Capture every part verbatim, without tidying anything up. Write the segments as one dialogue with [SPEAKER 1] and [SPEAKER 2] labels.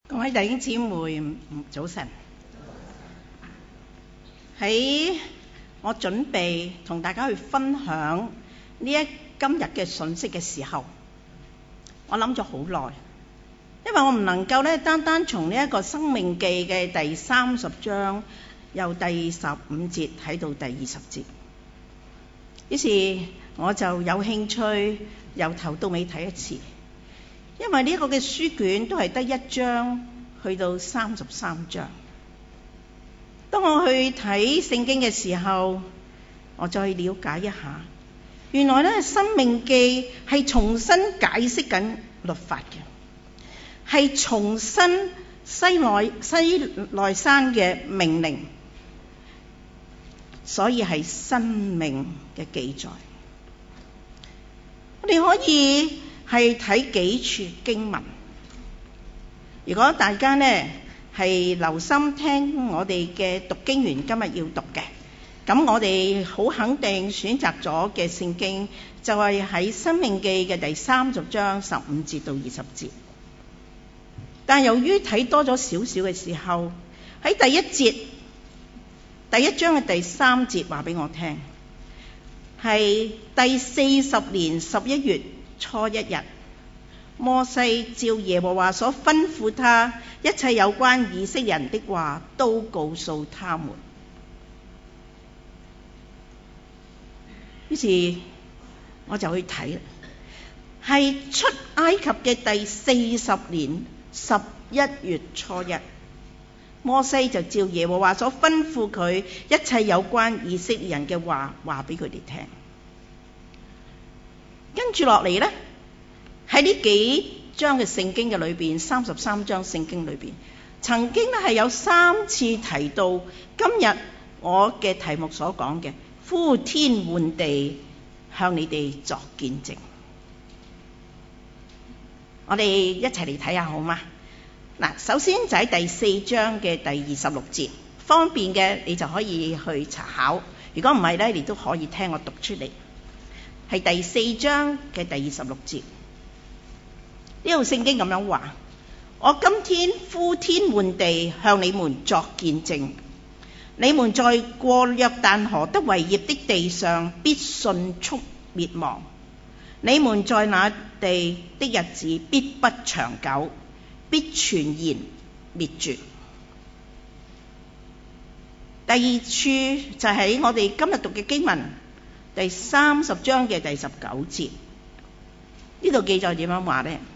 [SPEAKER 1] 各位弟兄姊妹，早晨。喺我準備同大家去分享呢一今日嘅信息嘅時候，我諗咗好耐，因為我唔能夠咧單單從呢一個申命記嘅第三十章由第十五節睇到第二十節，於是我就有興趣由頭到尾睇一次。因為呢一個嘅書卷都係得一章去到三十三章。當我去睇聖經嘅時候，我再了解一下，原來咧《申命記》係重新解釋緊律法嘅，係重新西奈西奈山嘅命令，所以係申命嘅記載。我哋可以係睇幾處經文。如果大家呢係留心聽我哋嘅讀經員今日要讀嘅，咁我哋好肯定選擇咗嘅聖經就係喺申命記嘅第三十章十五節到二十節。但由於睇多咗少少嘅時候，喺第一節第一章嘅第三節話俾我聽，係第四十年十一月初一日，摩西照耶和華所吩咐他一切有關以色列人的話，都告訴他們。於是我就去睇啦，係出埃及嘅第四十年十一月初一，摩西就照耶和華所吩咐佢一切有關以色列人嘅話，話俾佢哋聽。跟住落嚟呢，喺呢幾章嘅聖經嘅裏邊，三十三章聖經裏邊，曾經咧係有三次提到今日我嘅題目所講嘅呼天喚地，向你哋作見證。我哋一齊嚟睇下好嗎？嗱，首先就喺第四章嘅第二十六節，方便嘅你就可以去查考，如果唔係咧，你都可以聽我讀出嚟。係第四章嘅第二十六節，呢度聖經咁樣話：我今天呼天喚地，向你們作見證，你們在過約旦河得為業的地上，必迅速滅亡；你們在那地的日子，必不長久，必全然滅絕。第二處就喺我哋今日讀嘅經文第三十章嘅第十九節，呢度記載點樣話呢？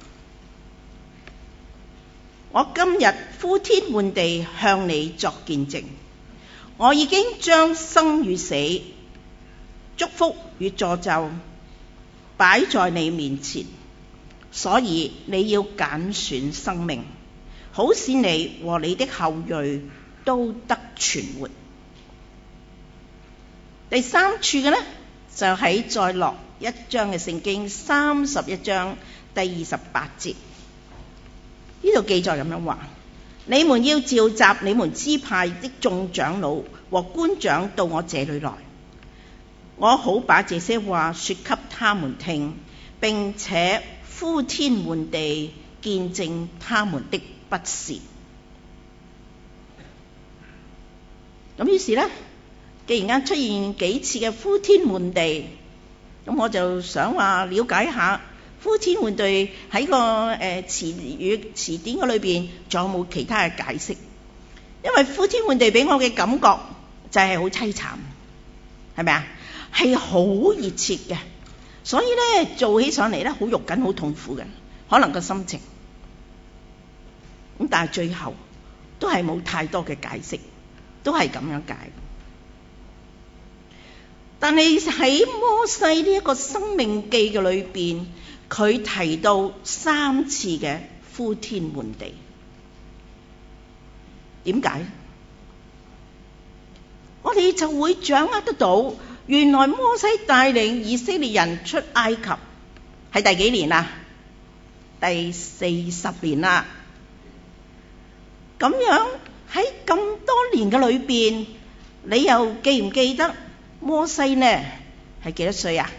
[SPEAKER 1] 我今日呼天喚地，向你作見證，我已經將生與死、祝福與詛咒擺在你面前，所以你要揀選生命，好使你和你的後裔都得存活。第三處嘅呢，就喺再落一章嘅聖經三十一章第二十八節，呢度記載咁樣話：你們要召集你們支派的眾長老和官長到我這裏來，我好把這些話說給他們聽，並且呼天喚地，見證他們的不是。咁於是呢，既然間出現幾次嘅呼天喚地，咁我就想話了解一下呼天喚地喺個誒詞語詞典嘅裏邊仲有冇其他嘅解釋？因為呼天喚地俾我嘅感覺就係好淒慘，係咪啊？係好熱切嘅，所以咧做起上嚟咧好肉緊、好痛苦嘅，可能個心情。咁但係最後都係冇太多嘅解釋，都係咁樣解。但係喺摩西呢一個申命記嘅裏邊，佢提到三次嘅呼天喚地，點解？我哋就會掌握得到，原來摩西帶領以色列人出埃及係第幾年啊？第四十年啦。咁樣喺咁多年嘅裏邊，你又記唔記得摩西呢係幾多歲啊？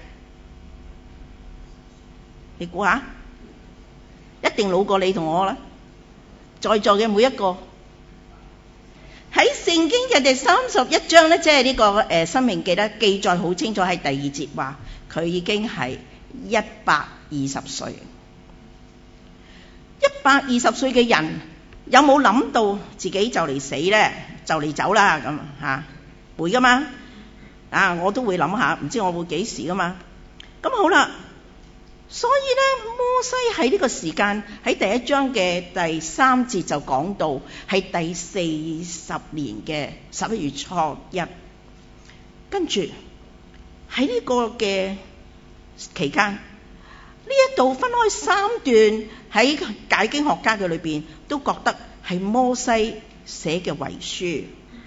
[SPEAKER 1] 你估下？一定老過你同我啦。 在座嘅每一個。喺聖經嘅第三十一章咧，即係呢個誒申命記咧，記載好清楚，喺第二節話佢已經係一百二十歲。一百二十歲嘅人有冇諗到自己就嚟死咧，就嚟走啦咁嚇？會噶嘛？啊，我都會諗下，唔知我會幾時噶嘛？咁好啦。所以咧，摩西喺呢個時間喺第一章嘅第三節就講到係第四十年嘅十一月初一，跟住喺呢個嘅期間，呢一度分開三段，喺解經學家嘅裏邊都覺得係摩西寫嘅遺書。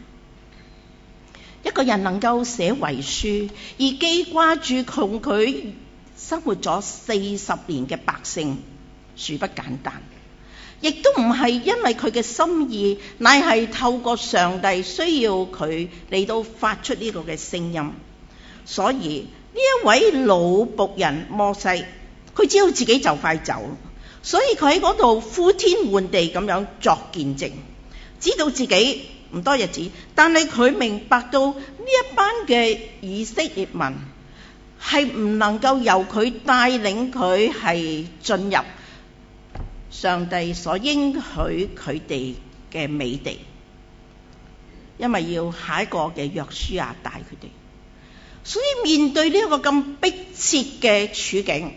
[SPEAKER 1] 一個人能夠寫遺書，而記掛住窮佢生活咗四十年嘅百姓，殊不簡單，亦都唔係因為佢嘅心意，乃係透過上帝需要佢嚟到發出呢個嘅聲音。所以呢一位老僕人摩西，佢知道自己就快走，所以佢喺嗰度呼天喚地咁樣作見證，知道自己唔多日子，但係佢明白到呢一班嘅以色列民係唔能夠由佢帶領佢係進入上帝所應許佢哋嘅美地，因為要下一個嘅約書亞帶佢哋。所以面對呢一個咁迫切嘅處境，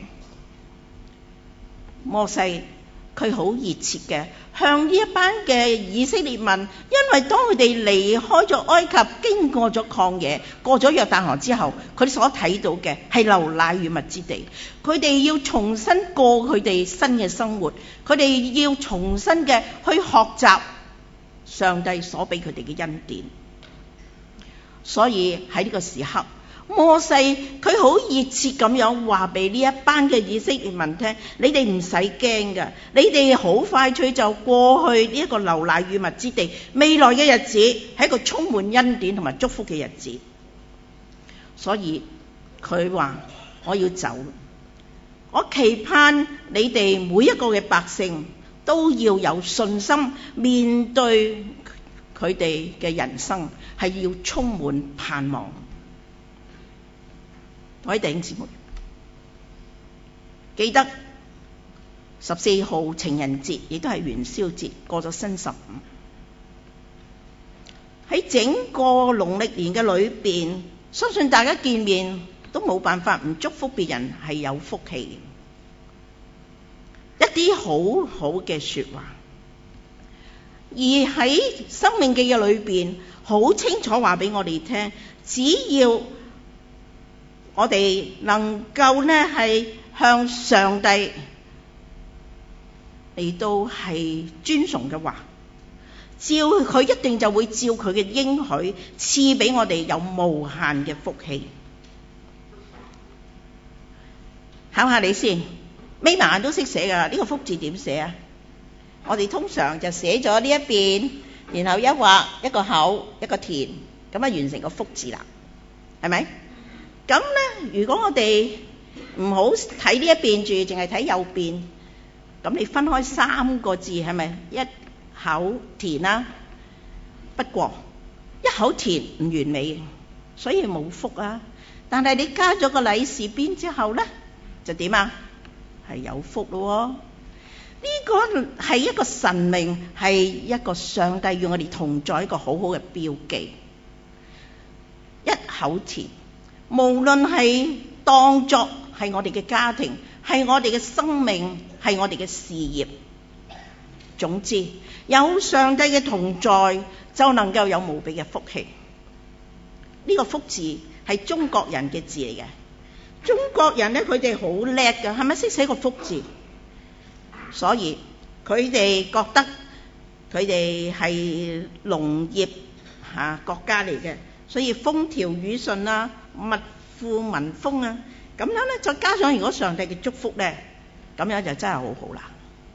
[SPEAKER 1] 摩西佢好熱切嘅向呢一班嘅以色列民，因為當佢哋離開咗埃及，經過咗曠野，過咗約旦河之後，佢哋所睇到嘅係流奶與蜜之地，佢哋要重新過佢哋新嘅生活，佢哋要重新嘅去學習上帝所俾佢哋嘅恩典。所以喺呢個時刻，摩西佢好熱切咁樣話俾呢一班嘅以色列民聽，你哋唔使驚噶，你哋好快脆就過去呢一個流奶與蜜之地，未來嘅日子係一個充滿恩典同埋祝福嘅日子。所以佢話我要走，我期盼你哋每一個嘅百姓都要有信心面對佢哋嘅人生，係要充滿盼望。各位弟兄姊妹，記得十四號情人節亦都係元宵節，過咗新十五。喺整個農曆年嘅裏邊，相信大家見面都冇辦法唔祝福別人係有福氣嘅，一啲好好嘅說話。而喺申命記嘅裏邊，好清楚話俾我哋聽，只要我哋能夠呢係向上帝嚟到係尊崇嘅話，照佢一定就會照佢嘅應許賜俾我哋有無限嘅福氣。考下你先，眯埋眼都識寫噶，呢個福字點寫啊？我哋通常就寫咗呢一邊，然後一畫一個口一個田，咁啊完成個福字啦，係咪？咁咧，如果我哋唔好睇呢一邊住，淨係睇右邊，咁你分開三個字係咪？一口田啦，不過一口田唔完美，所以冇福啊。但係你加咗個利是邊之後咧，就點啊？係有福咯。呢個係一個神明，係一個上帝與我哋同在一個好好嘅標記。一口田。無論係當作係我哋嘅家庭，係我哋嘅生命，係我哋嘅事業，總之有上帝嘅同在，就能夠有無比嘅福氣。呢個福字係中國人嘅字嚟嘅，中國人咧佢哋好叻㗎，係咪識寫個福字？所以佢哋覺得佢哋係農業嚇國家嚟嘅，所以風調雨順啊，物富民豐啊，咁樣咧，再加上如果上帝嘅祝福咧，咁樣就真係好好啦。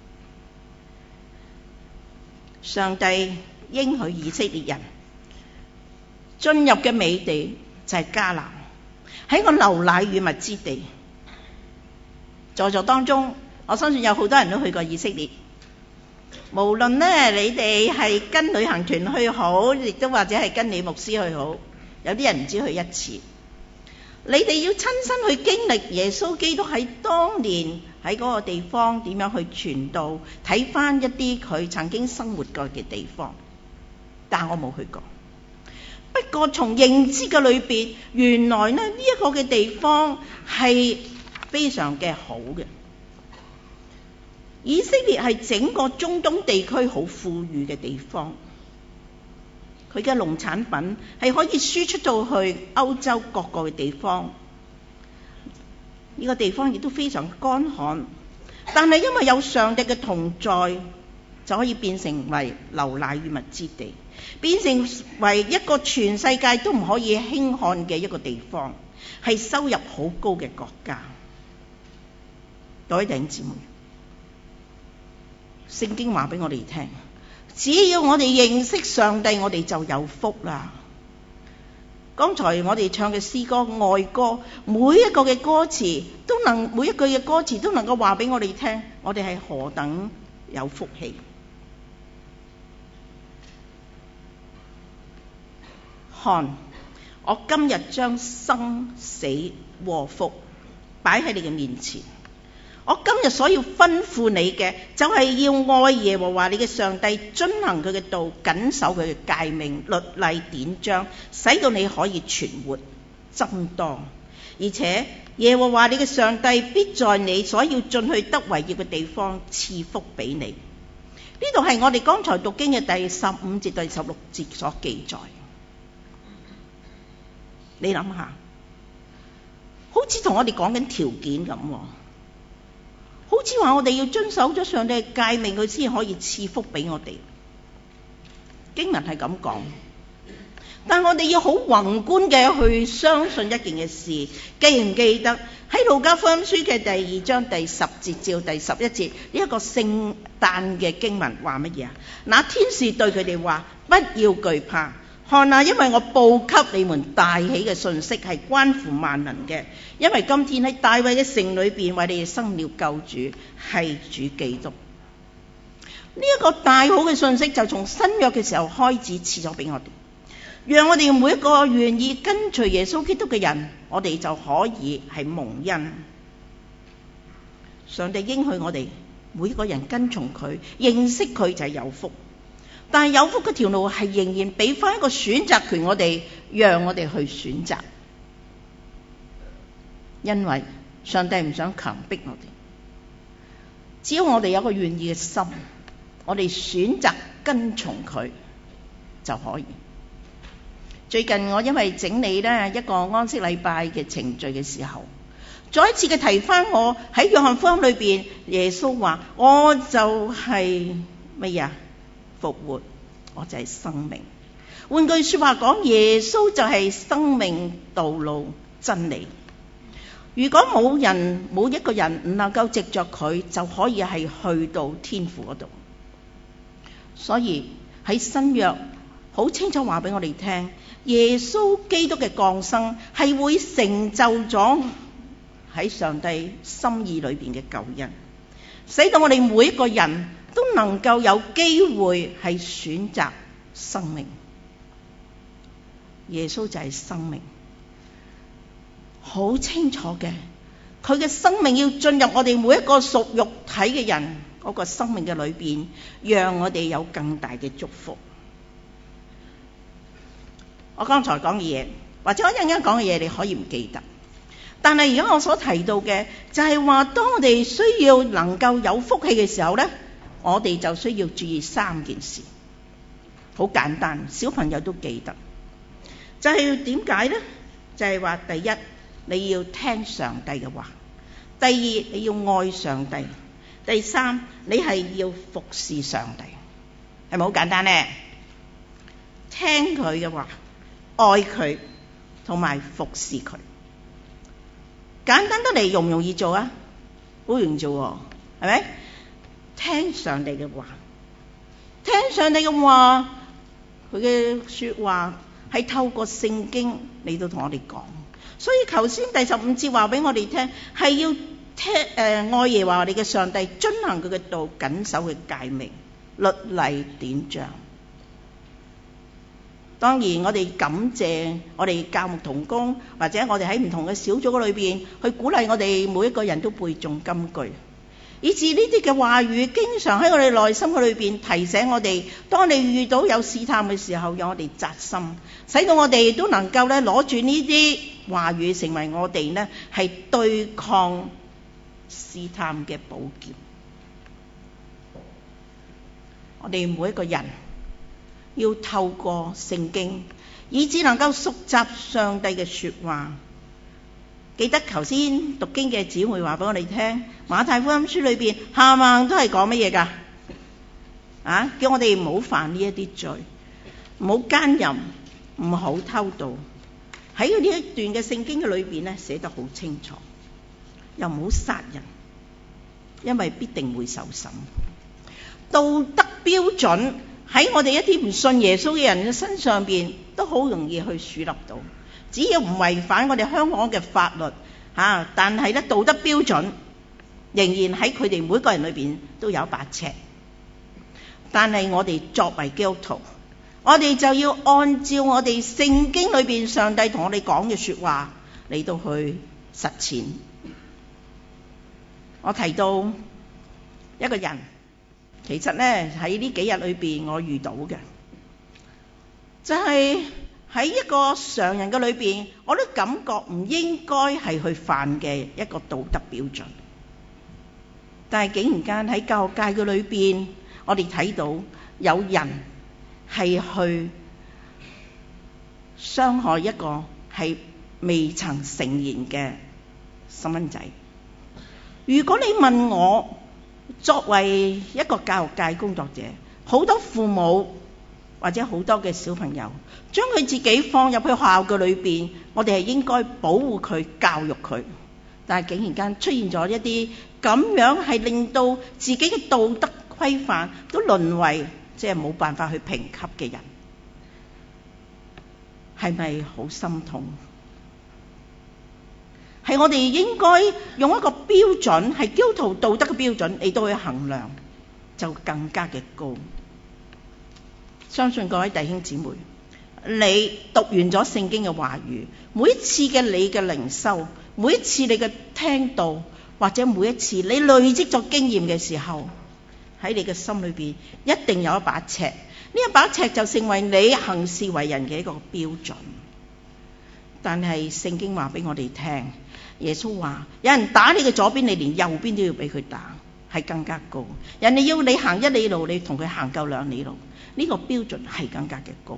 [SPEAKER 1] 上帝應許以色列人進入嘅美地就係迦南，喺個流奶與蜜之地。在座當中，我相信有好多人都去過以色列， 無論咧你哋係跟旅行團去好，亦都或者係跟你牧師去好，有啲人唔止去一次。你哋要親身去經歷耶穌基督喺當年喺嗰個地方點樣去傳道，睇翻一啲佢曾經生活過嘅地方。但我冇去過。不過從認知嘅裏邊，原來咧呢一個嘅地方係非常嘅好嘅。以色列係整個中東地區好富裕嘅地方，佢嘅農產品係可以輸出到去歐洲各個嘅地方。呢個地方亦都非常乾旱，但係因為有上帝嘅同在，就可以變成為流奶與蜜之地，變成為一個全世界都唔可以輕看嘅一個地方，係收入好高嘅國家。各位弟兄姊妹，聖經話俾我哋聽，只要我哋認識上帝，我哋就有福啦。剛才我哋唱嘅詩歌愛歌，每一個嘅歌詞都能，每一句嘅歌詞都能夠話俾我哋聽，我哋係何等有福氣。看，我今日將生死禍福擺喺你嘅面前。我今日所要吩咐你嘅，就係要愛耶和華你嘅上帝，遵行佢嘅道，謹守佢嘅誡命、律例、典章，使到你可以存活增多。而且耶和華你嘅上帝必在你所要進去得為業嘅地方賜福俾你。呢度係我哋剛才讀經嘅第十五節、第十六節所記載。你諗下，好似同我哋講緊條件咁，好似話我哋要遵守咗上帝嘅誡命，佢先可以賜福俾我哋。經文係咁講，但我哋要好宏觀嘅去相信一件嘅事。記唔記得喺路加福音書嘅第二章第十節至第十一節呢一個聖誕嘅經文話乜嘢啊？那天使對佢哋話：不要懼怕。看啊，因為我報給你們大喜嘅信息係關乎萬民嘅，因為今天喺大衛嘅城裏邊為你哋生了救主，係主基督。呢、這、一個大好嘅信息就從新約嘅時候開始賜咗俾我哋，讓我哋每一個願意跟隨耶穌基督嘅人，我哋就可以係蒙恩。上帝應許我哋每一個人跟從佢、認識佢就係有福。但係有福嘅條路係仍然俾翻一個選擇權我哋，讓我哋去選擇。因為上帝唔想強迫我哋，只要我哋有個願意嘅心，我哋選擇跟從佢就可以。最近我因為整理呢一個安息禮拜嘅程序嘅時候，再一次嘅提翻我喺約翰福音裏邊，耶穌話：我就係乜嘢啊？復活，我就係生命。換句說話講，耶穌就係生命、道路、真理。如果冇人，冇一個人唔能夠藉着佢，就可以係去到天父嗰度。所以喺新約好清楚話俾我哋聽，耶穌基督嘅降生係會成就咗喺上帝心意裏邊嘅救恩，使到我哋每一個人都能夠有機會係選擇生命。耶穌就係生命，好清楚嘅，佢嘅生命要進入我哋每一個屬肉體嘅人嗰個生命嘅裏邊，讓我哋有更大嘅祝福。我剛才講嘅嘢，或者我一陣間講嘅嘢，你可以唔記得，但係而家我所提到嘅就係話，當我哋需要能夠有福氣嘅時候呢，我哋就需要注意三件事，好簡單，小朋友都記得，就係點解呢？就係話，第一，你要聽上帝嘅話；第二，你要愛上帝；第三，你係要服侍上帝。係咪好簡單呢？聽佢嘅話，愛佢，同埋服侍佢。簡單得嚟，容唔容易做啊？好容易做喎，係咪？聽上帝嘅話，聽上帝嘅話，佢嘅說話係透過聖經嚟到同我哋講。所以頭先第十五節話俾我哋聽，係要聽誒愛耶和華你嘅上帝，遵行佢嘅道，謹守佢嘅誡命。 律例典章。當然我哋感謝我哋教牧同工，或者我哋喺唔同嘅小組裏邊去鼓勵我哋每一個人都背誦金句，以至呢啲嘅話語經常喺我哋內心嘅裏邊提醒我哋，當你遇到有試探嘅時候，讓我哋扎心，使到我哋都能夠咧攞住呢啲話語，成為我哋呢係對抗試探嘅寶劍。我哋每一個人要透過聖經，以致能夠熟習上帝嘅說話。記得頭先讀經嘅姊妹話俾我哋聽，馬太福音書裏邊下硬都係講乜嘢噶？啊，叫我哋唔好犯呢一啲罪，唔好奸淫，唔好偷盜。喺呢一段嘅聖經嘅裏邊咧，寫得好清楚，又唔好殺人，因為必定會受審。道德標準喺我哋一啲唔信耶穌嘅人嘅身上邊都好容易去樹立到，只要唔違反我哋香港嘅法律嚇、啊，但係咧道德標準仍然喺佢哋每個人裏邊都有一把尺。但係我哋作為基督徒，我哋就要按照我哋聖經裏邊上帝同我哋講嘅説話嚟到去實踐。我提到一個人。其實咧喺呢幾日裏邊我遇到嘅，就係、是、喺一個常人嘅裏邊，我都感覺唔應該係去犯嘅一個道德標準。但係竟然間喺教育界嘅裏邊，我哋睇到有人係去傷害一個係未曾成年嘅細蚊仔。如果你問我，作為一個教育界工作者，好多父母或者好多嘅小朋友將佢自己放入去學校嘅裏邊，我哋係應該保護佢、教育佢。但係竟然間出現咗一啲咁樣係令到自己嘅道德規範都淪為即係冇辦法去評級嘅人，係咪好心痛？係我哋應該用一個標準，係基督徒道德嘅標準嚟到去衡量，就更加嘅高。相信各位弟兄姊妹，你讀完咗聖經嘅話語，每一次嘅你嘅靈修，每一次你嘅聽道，或者每一次你累積咗經驗嘅時候，喺你嘅心裏邊一定有一把尺，呢一把尺就成為你行事為人嘅一個標準。但係聖經話俾我哋聽，耶穌話有人打你嘅左邊，你連右邊都要俾佢打，係更加高。人哋要你行一里路，你同佢行夠兩里路，呢個標準係更加嘅高，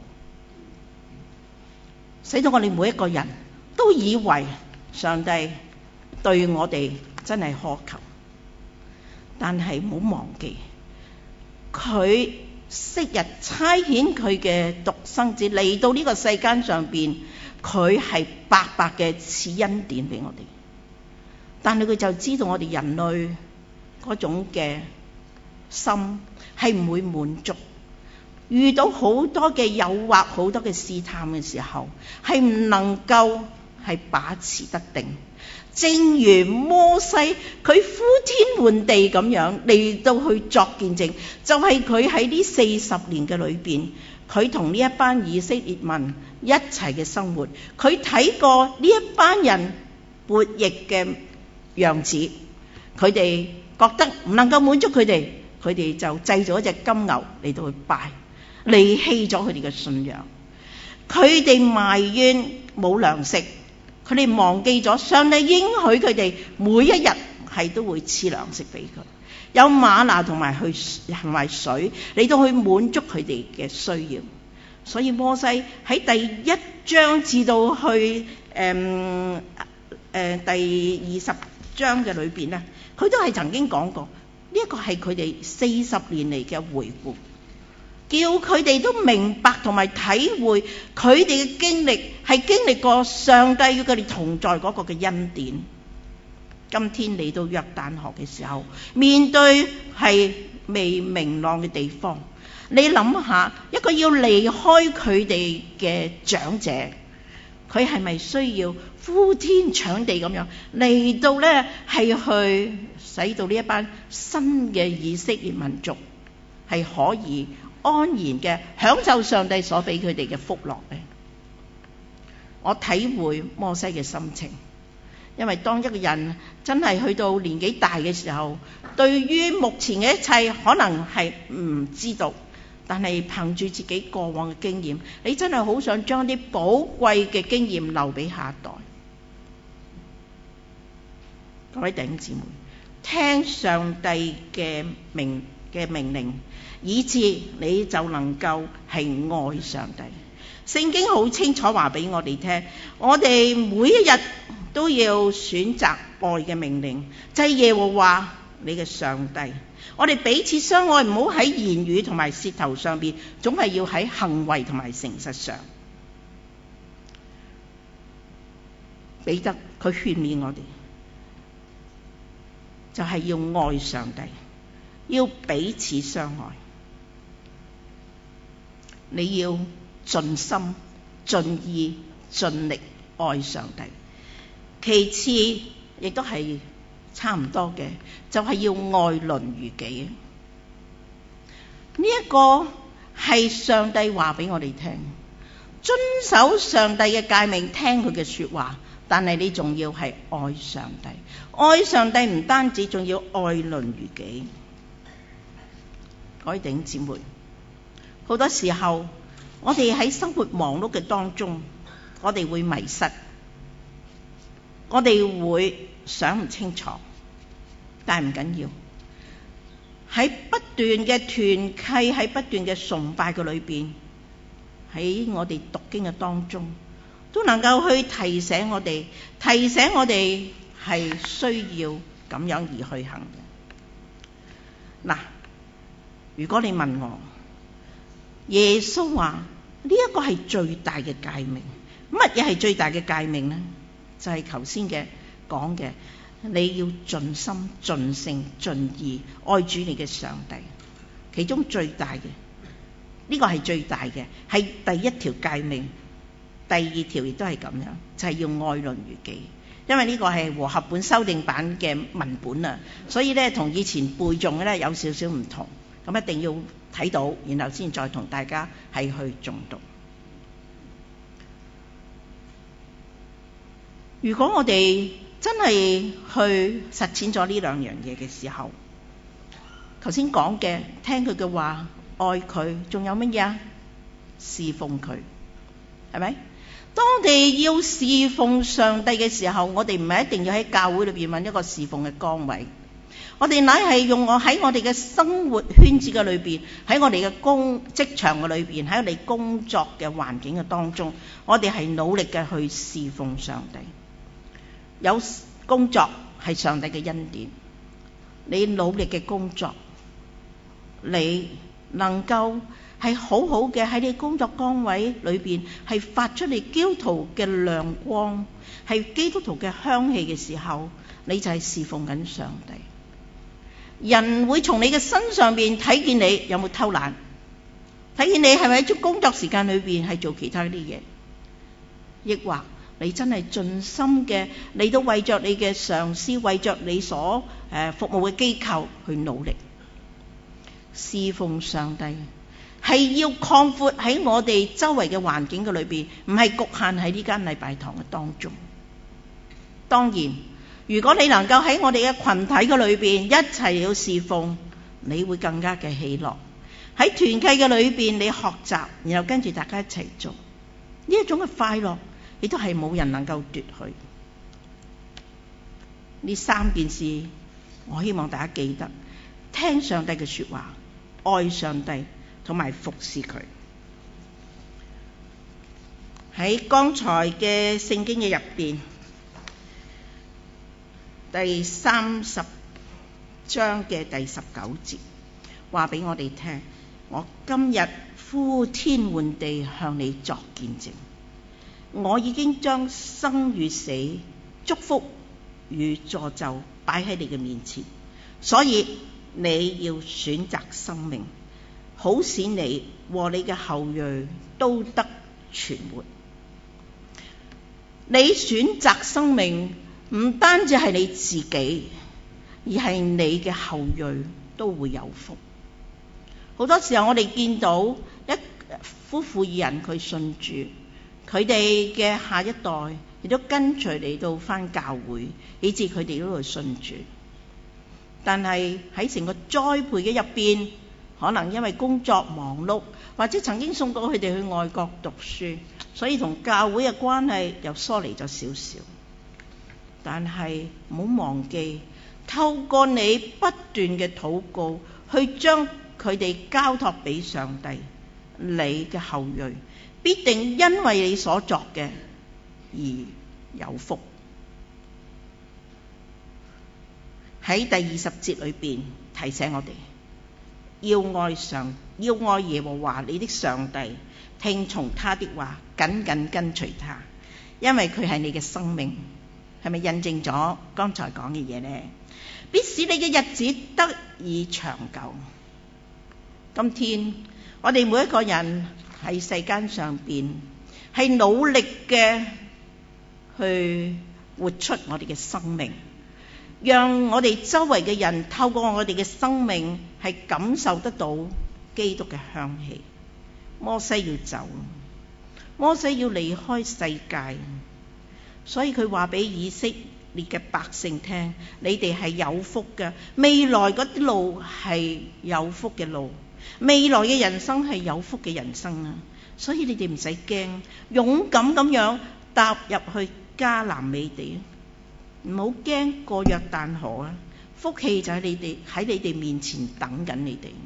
[SPEAKER 1] 使到我哋每一個人都以為上帝對我哋真係苛求。但係唔好忘記，佢昔日差遣佢嘅獨生子嚟到呢個世間上邊，佢係白白嘅賜恩典俾我哋。但係佢就知道我哋人類嗰種嘅心係唔會滿足，遇到好多嘅誘惑、好多嘅試探嘅時候，係唔能夠係把持得定。正如摩西佢呼天喚地咁樣嚟到去作見證，就係佢喺呢四十年嘅裏邊，佢同呢一班以色列民一齊嘅生活，佢睇過呢一班人悖逆嘅樣子，佢哋覺得唔能夠滿足佢哋，佢哋就製咗一隻金牛嚟到去拜，離棄咗佢哋嘅信仰。佢哋埋怨冇糧食，佢哋忘記咗上帝應許佢哋每一日係都會賜糧食俾佢，有嗎哪同埋去同埋水嚟到去滿足佢哋嘅需要。所以摩西喺第一章至到去誒誒、呃呃、第二十章嘅裏邊咧，佢都係曾經講過，呢一個係佢哋四十年嚟嘅回顧，叫佢哋都明白同埋體會佢哋嘅經歷係經歷過上帝與佢哋同在嗰個嘅恩典。今天嚟到約旦河嘅時候，面對係未明朗嘅地方，你諗下一個要離開佢哋嘅長者，佢係咪需要呼天搶地咁樣嚟到呢？係去使到呢一班新嘅以色列民族係可以安然嘅享受上帝所俾佢哋嘅福樂呢？我體會摩西嘅心情，因為當一個人真係去到年紀大嘅時候，對於目前嘅一切可能係唔知道，但係憑住自己過往嘅經驗，你真係好想將啲寶貴嘅經驗留俾下一代。各位弟兄姊妹，聽上帝嘅命嘅命令，以致你就能夠係愛上帝。聖經好清楚話俾我哋聽，我哋每一日都要選擇愛嘅命令，就係耶和華你嘅上帝。我哋彼此相愛，唔好喺言語同埋舌頭上邊，總係要喺行為同埋誠實上。彼得佢勸勉我哋，就係要愛上帝，要彼此相愛。你要盡心、盡意、盡力愛上帝。其次，亦都係差唔多嘅，就係要愛鄰如己。呢一個係上帝話俾我哋聽，遵守上帝嘅誡命，聽佢嘅說話，但係你仲要係愛上帝。愛上帝唔單止，仲要愛鄰如己。各位弟兄姊妹，好多時候我哋喺生活忙碌嘅當中，我哋會迷失，我哋會想唔清楚，但係唔緊要。喺不斷嘅團契，喺不斷嘅崇拜嘅裏邊，喺我哋讀經嘅當中，都能夠去提醒我哋，提醒我哋係需要咁樣而去行嘅。嗱，如果你問我，耶穌話呢一個係最大嘅誡命，乜嘢係最大嘅誡命呢？就係頭先嘅講嘅，你要盡心、盡性、盡意愛主你嘅上帝。其中最大嘅，呢個係最大嘅，係第一條誡命。第二條亦都係咁樣，就係要愛鄰如己。因為呢個係和合本修訂版嘅文本啊，所以咧同以前背誦嘅咧有少少唔同。咁一定要睇到，然後先再同大家係去誦讀。如果我哋真係去實踐咗呢兩樣嘢嘅時候，頭先講嘅聽佢嘅話，愛佢，仲有乜嘢啊？侍奉佢，係咪？當我哋要侍奉上帝嘅時候，我哋唔係一定要喺教會裏邊揾一個侍奉嘅崗位，我哋乃係用我喺我哋嘅生活圈子嘅裏邊，喺我哋嘅工職場嘅裏邊，喺我哋工作嘅環境嘅當中，我哋係努力嘅去侍奉上帝。有工作係上帝嘅恩典，你努力嘅工作，你能夠係好好嘅喺你工作崗位裏邊係發出你基督徒嘅亮光，係基督徒嘅香氣嘅時候，你就係侍奉緊上帝。人會從你嘅身上邊睇見你有冇偷懶，睇見你係咪喺工作時間裏邊係做其他啲嘢，抑或你真係盡心嘅，你都為着你嘅上司，為着你所誒服務嘅機構去努力侍奉上帝，係要擴闊喺我哋周圍嘅環境嘅裏邊，唔係局限喺呢間禮拜堂嘅當中。當然，如果你能夠喺我哋嘅群體嘅裏邊一齊要侍奉，你會更加嘅喜樂。喺團契嘅裏邊，你學習，然後跟住大家一齊做呢一種嘅快樂，亦都係冇人能夠奪去。呢三件事，我希望大家記得：聽上帝嘅說話，愛上帝，同埋服侍佢。喺剛才嘅聖經嘅入邊，第三十章嘅第十九節話俾我哋聽：我今日呼天喚地向你作見證，我已經將生與死、祝福與詛咒擺喺你嘅面前，所以你要選擇生命，好使你和你嘅後裔都得存活。你選擇生命唔單止係你自己，而係你嘅後裔都會有福。 好多時候我哋見到一夫婦二人佢信主，佢哋嘅下一代亦都跟隨嚟到返教會，以致佢哋都會信主。但係喺成個栽培嘅入邊，可能因為工作忙碌，或者曾經送過佢哋去外國讀書，所以同教會嘅關係又疏離咗少少。但係唔好忘記，透過你不斷嘅禱告，去將佢哋交託俾上帝，你嘅後裔必定因為你所作嘅而有福。喺第二十節裏邊提醒我哋，要愛上，要愛耶和華你的上帝，聽從他的話，緊緊跟隨他，因為佢係你嘅生命。係咪印證咗剛才講嘅嘢呢？必使你嘅日子得以長久。今天我哋每一個人喺世間上邊係努力嘅去活出我哋嘅生命，讓我哋周圍嘅人透過我哋嘅生命係感受得到基督嘅香氣。摩西要走，摩西要離開世界，所以佢話俾以色列嘅百姓聽，你哋係有福嘅，未來嗰啲路係有福嘅路，未來嘅人生係有福嘅人生啊！所以你哋唔使驚，勇敢咁樣踏入去迦南美地，唔好驚過約旦河啊！福氣就喺你哋喺你哋面前等緊你哋。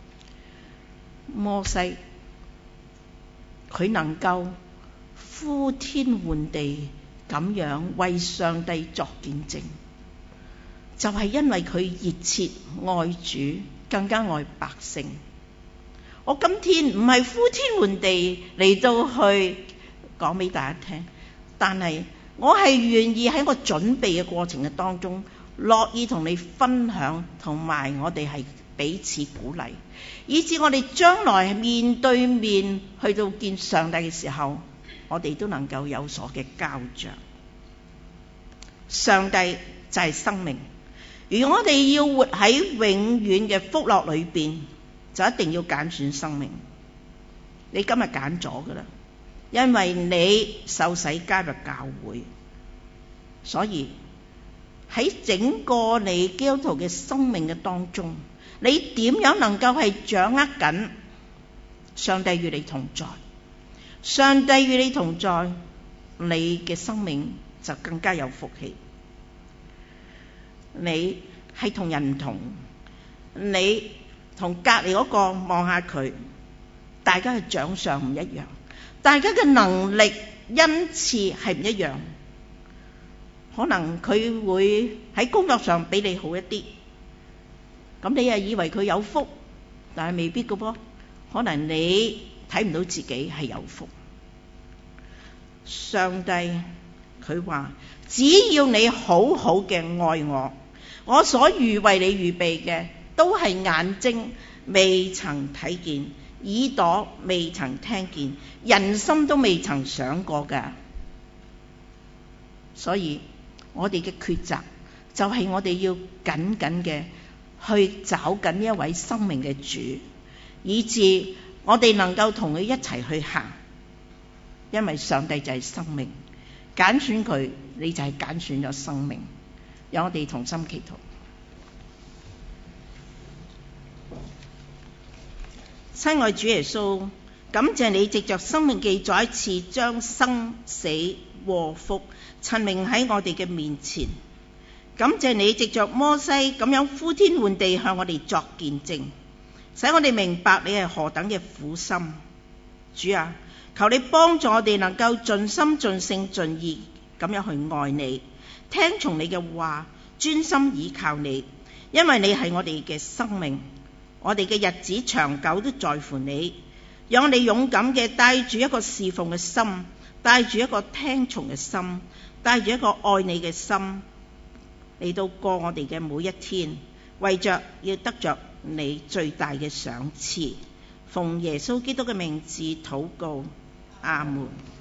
[SPEAKER 1] 摩西佢能夠呼天喚地咁樣為上帝作見證，就係因為佢熱切愛主，更加愛百姓。我今天唔係呼天喚地嚟到去講俾大家聽，但係我係願意喺我準備嘅過程嘅當中，樂意同你分享，同埋我哋係彼此鼓勵，以至我哋將來面對面去到見上帝嘅時候，我哋都能夠有所嘅交賬。上帝就係生命，如果我哋要活喺永遠嘅福樂裏邊，就一定要揀選生命。你今日揀咗噶啦，因為你受洗加入教會，所以喺整個你基督徒嘅生命嘅當中，你點樣能夠係掌握緊上帝與你同在？上帝與你同在，你嘅生命就更加有福氣。你係同人唔同，你同隔離嗰個望下佢，大家嘅長相唔一樣，大家嘅能力恩賜係唔一樣。可能佢會喺工作上比你好一啲，咁你又以為佢有福，但係未必㗎噃。可能你睇唔到自己係有福。上帝佢話，只要你好好嘅愛我，我所預為你預備嘅都係眼睛未曾睇見，耳朵未曾聽見，人心都未曾想過㗎。所以我哋嘅抉擇就係我哋要緊緊嘅去找緊呢一位生命嘅主，以致我哋能夠同佢一齊去行。因為上帝就係生命，揀選佢，你就係揀選咗生命。讓我哋同心祈禱。親愛主耶穌，感謝你藉着生命記再一次將生死禍福陳明喺我哋嘅面前。感謝你藉着摩西咁樣呼天喚地向我哋作見證，使我哋明白你係何等嘅苦心。主啊，求你幫助我哋能夠盡心盡性盡意咁樣去愛你，聽從你嘅話，專心倚靠你，因為你係我哋嘅生命，我哋嘅日子長久都在乎你。讓我哋勇敢嘅帶住一個侍奉嘅心，帶住一個聽從嘅心，帶住一個愛你嘅心嚟到過我哋嘅每一天，為着要得着你最大嘅賞賜。奉耶穌基督嘅名字禱告，阿門。